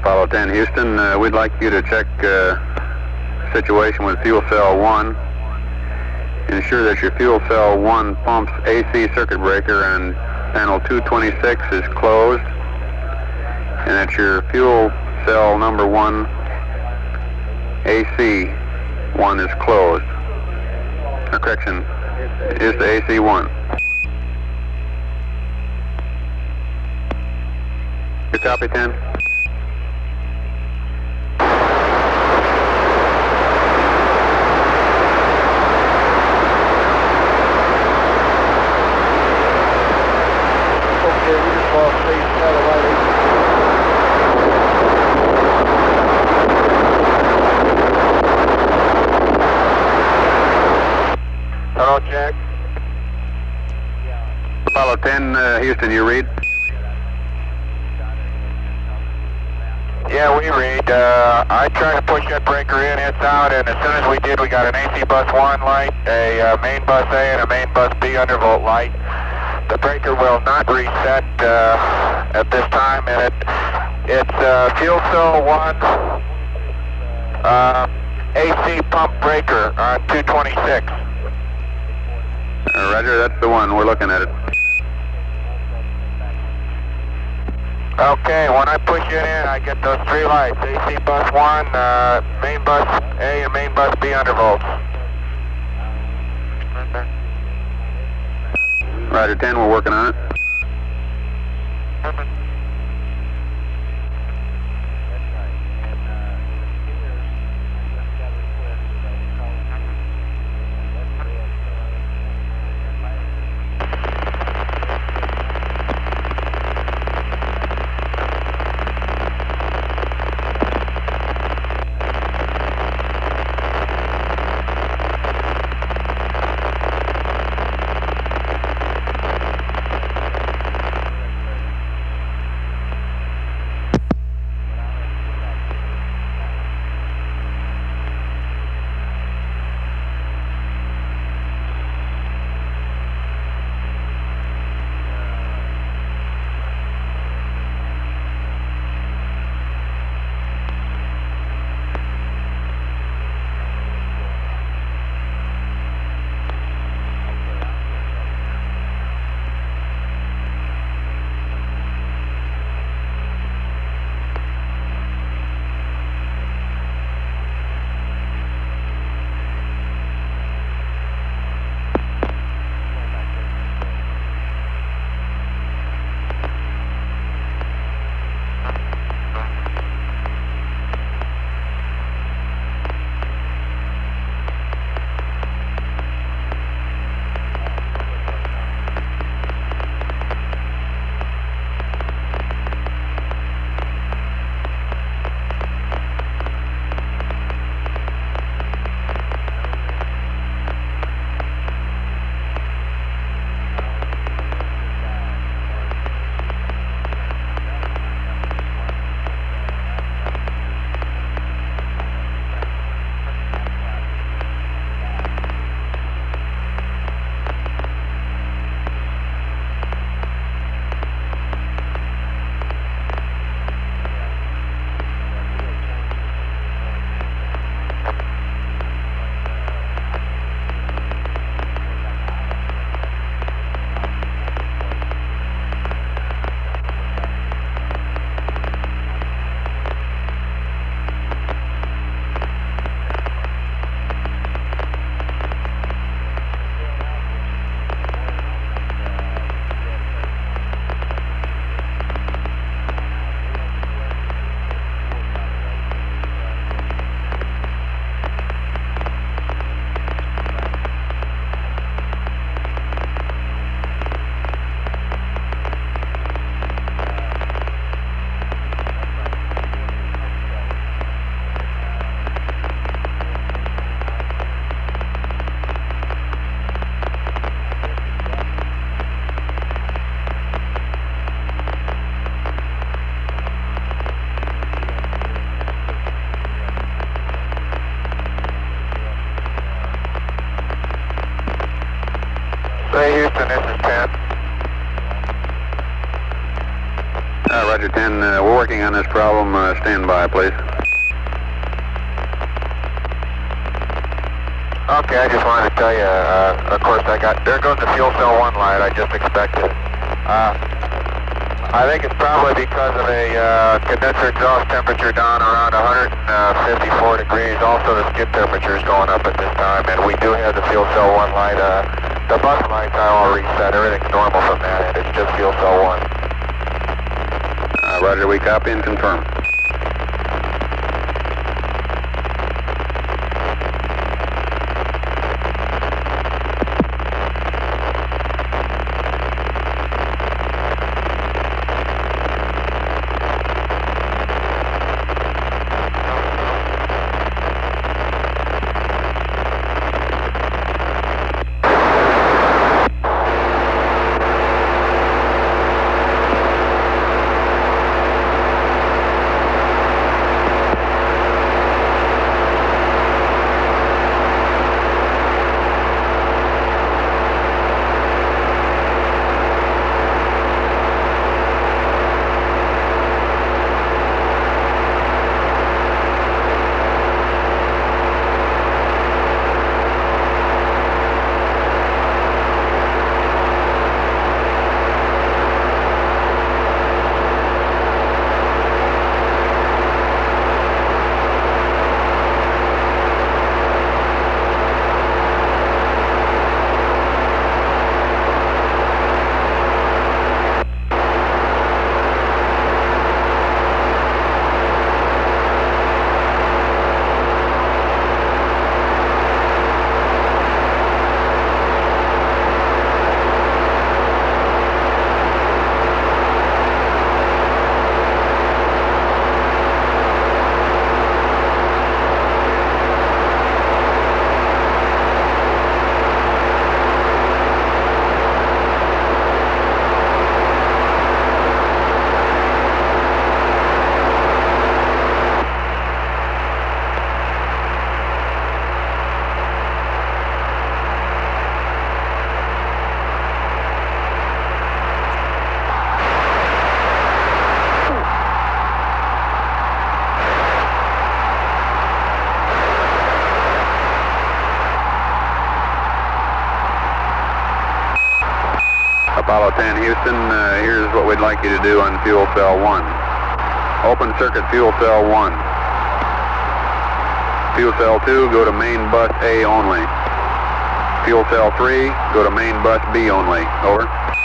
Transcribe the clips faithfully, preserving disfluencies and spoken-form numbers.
Apollo ten Houston, uh, we'd like you to check uh, situation with fuel cell one. Ensure that your fuel cell one pump's A C circuit breaker on panel two twenty-six is closed, and that your fuel cell number one A C one is closed. Uh, correction, is the A C one. You copy, ten? Check. Apollo ten, uh, Houston, you read? Yeah, we read. Uh, I tried to push that breaker in, it's out, and as soon as we did, we got an A C bus one light, a uh, main bus A, and a main bus B undervolt light. The breaker will not reset uh, at this time, and it it's uh, fuel cell one uh, A C pump breaker on two twenty-six. Uh, Roger, that's the one. We're looking at it. Okay, when I push it in, I get those three lights. A C bus one, uh, main bus A, and main bus B undervolts. Roger, ten, we're working on it. working on this problem. Uh, stand by, please. Okay, I just wanted to tell you, uh, of course I got, there goes the fuel cell one light, I just expected it. Uh, I think it's probably because of a uh, condenser exhaust temperature down around one hundred fifty-four degrees. Also the skid temperature is going up at this time, and we do have the fuel cell one light. Uh, the bus lights I all reset, everything's normal from that end, it's just fuel cell one. Uh, Roger, we copy and confirm. Apollo ten Houston, uh, here's what we'd like you to do on fuel cell one. Open circuit fuel cell one. Fuel cell two, go to main bus A only. Fuel cell three, go to main bus B only. Over.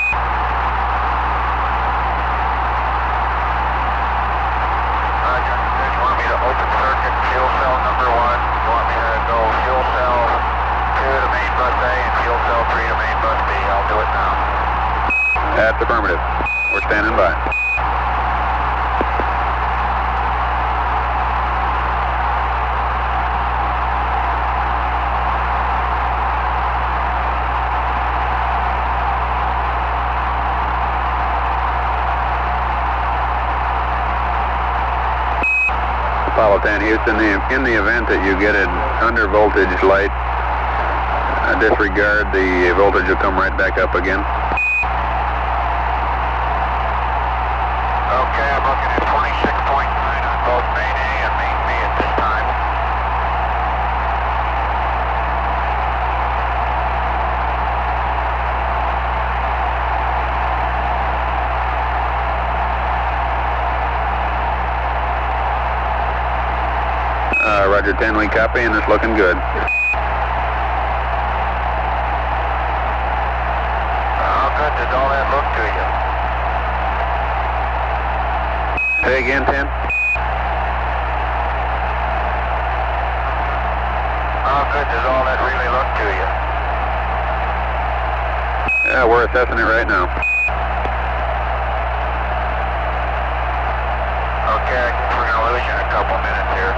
Roger. You want me to open circuit fuel cell number one? You want me to go fuel cell two to main bus A and fuel cell three to main bus B? I'll do it now. That's affirmative. We're standing by. Apollo ten Houston, in the event that you get an under voltage light, uh, disregard, the voltage will come right back up again. Okay, I'm looking at twenty-six point nine on both main A and main B at this time. Uh, Roger ten, we copy, and it's looking good. How good does all that look to you? Say again, ten. How good does all that really look to you? Yeah, we're assessing it right now. Okay, I think we're going to lose you in a couple minutes here.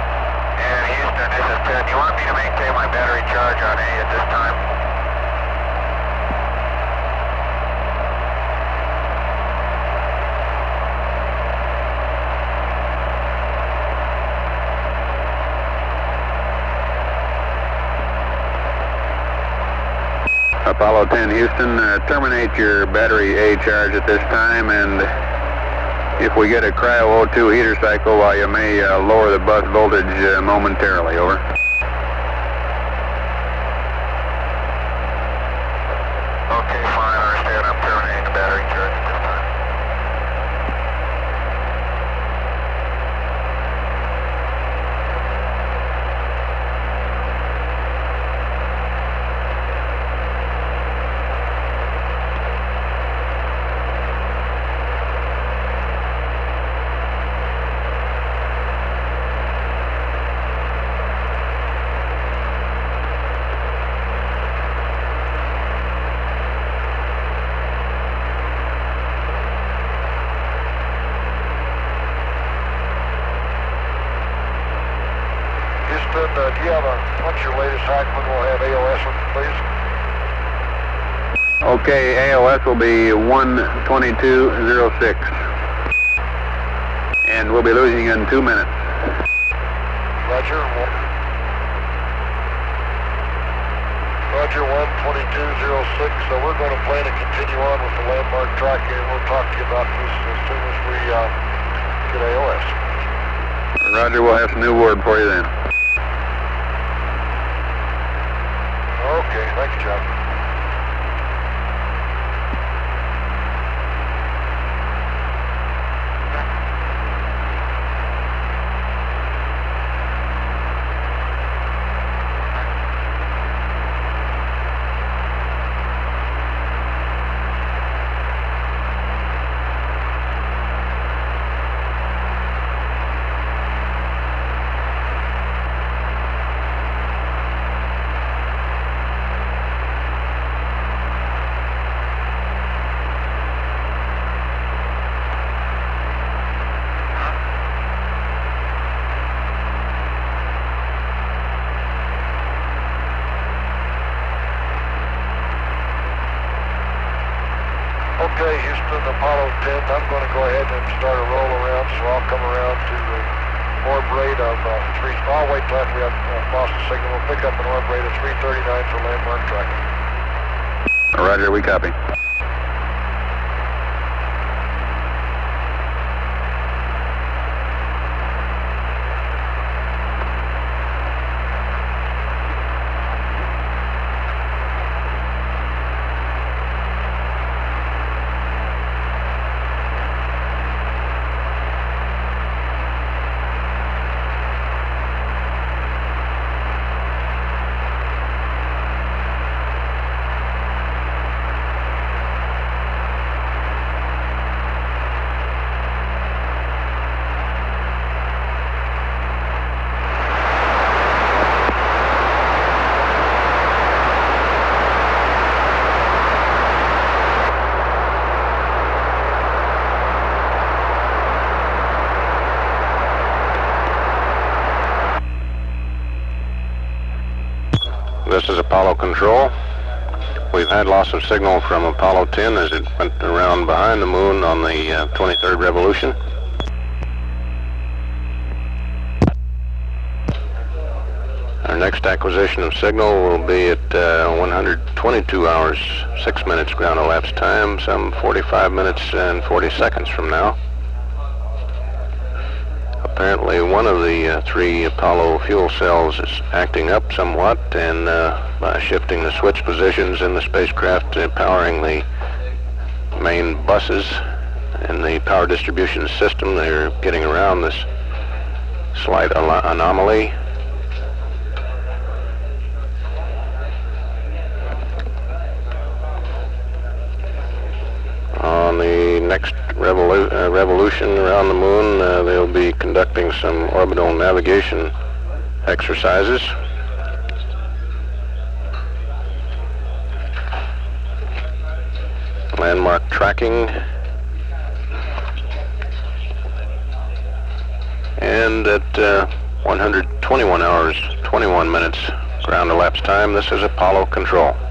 And Houston, this is Ted. Do you want me to maintain my battery charge on A at this time? Apollo ten Houston, uh, terminate your battery A charge at this time, and if we get a cryo O two heater cycle, uh, you may uh, lower the bus voltage uh, momentarily. Over. Okay, fine, I understand. I'm terminating the battery charge at this time. Houston, uh, do you have a, what's your latest hack when we'll have A O S, please? Okay, A O S will be one twenty-two oh six. And we'll be losing in two minutes. Roger. Roger, one twenty-two oh six. So we're going to plan to continue on with the landmark tracking, and we'll talk to you about this as soon as we uh, get A O S. Roger, we'll have some new word for you then. Okay, thank you, John. Okay, Houston, Apollo ten, I'm going to go ahead and start a roll around, so I'll come around to the orb rate of uh, three, I'll wait till after we have uh, lost the signal. We'll pick up an orb rate of three thirty-nine for landmark tracking. Roger, we copy. This is Apollo Control. We've had loss of signal from Apollo ten as it went around behind the moon on the uh, twenty-third revolution. Our next acquisition of signal will be at uh, one hundred twenty-two hours, six minutes ground elapsed time, some forty-five minutes and forty seconds from now. Apparently one of the uh, three Apollo fuel cells is acting up somewhat, and uh, by shifting the switch positions in the spacecraft, uh, powering the main buses in the power distribution system, they're getting around this slight anomaly. On the next revolu uh, revolution around the moon, uh, they'll be conducting some orbital navigation exercises. Landmark tracking. And at uh, one hundred twenty-one hours, twenty-one minutes ground elapsed time, this is Apollo Control.